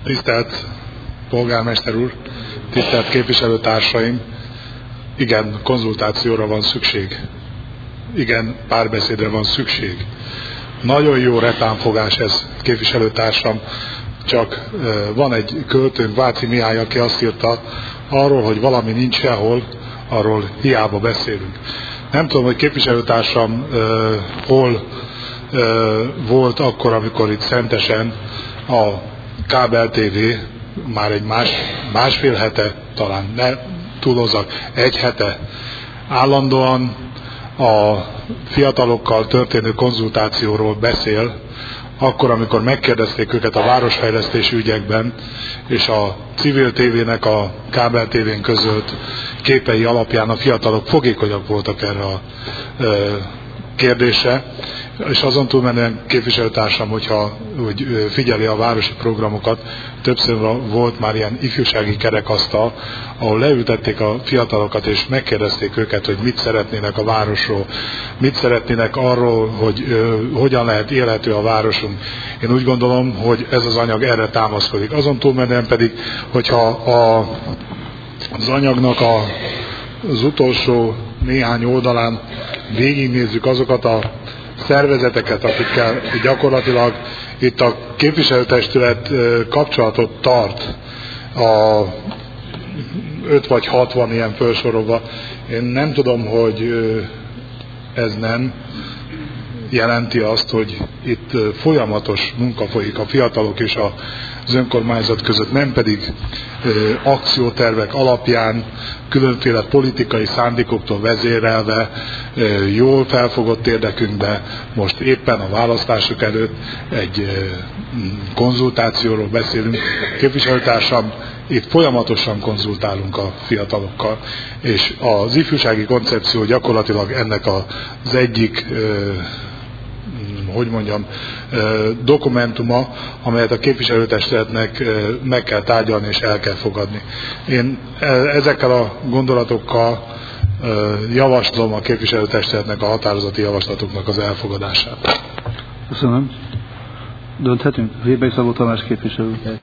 Tisztelt polgármester úr, tisztelt képviselőtársaim, igen, konzultációra van szükség. Igen, párbeszédre van szükség. Nagyon jó retánfogás ez, képviselőtársam, csak van egy költőnk, Váci Mihály, aki azt írta, arról, hogy valami nincs sehol, arról hiába beszélünk. Nem tudom, hogy képviselőtársam hol volt akkor, amikor itt Szentesen a Kábel TV már egy másfél hete, talán ne túlozzak, egy hete állandóan a fiatalokkal történő konzultációról beszél, akkor, amikor megkérdezték őket a városfejlesztési ügyekben, és a civil tévének a kábel tévén közölt képei alapján a fiatalok fogékonyak voltak erre a kérdésre, és azon túlmenően képviselőtársam, hogy figyeli a városi programokat, többször volt már ilyen ifjúsági kerekasztal, ahol leültették a fiatalokat, és megkérdezték őket, hogy mit szeretnének a városról, mit szeretnének arról, hogy hogyan lehet élhető a városunk. Én úgy gondolom, hogy ez az anyag erre támaszkodik. Azon túlmenően pedig, hogyha az anyagnak az utolsó néhány oldalán végignézzük azokat a szervezeteket, akikkel gyakorlatilag itt a képviselőtestület kapcsolatot tart, a 5 vagy 6 van ilyen felsorolva. Én nem tudom, hogy ez nem jelenti azt, hogy itt folyamatos munka folyik a fiatalok és az önkormányzat között, nem pedig akciótervek alapján, különféle politikai szándékoktól vezérelve, jól felfogott érdekünkbe most éppen a választások előtt egy konzultációról beszélünk. Képviselőtársam, itt folyamatosan konzultálunk a fiatalokkal, és az ifjúsági koncepció gyakorlatilag ennek az egyik dokumentuma, amelyet a képviselőtestületnek meg kell tárgyalni és el kell fogadni. Én ezekkel a gondolatokkal javaslom a képviselőtestületnek a határozati javaslatoknak az elfogadását. Köszönöm. Dönthetünk? Vébei Szabó Tamás képviselő.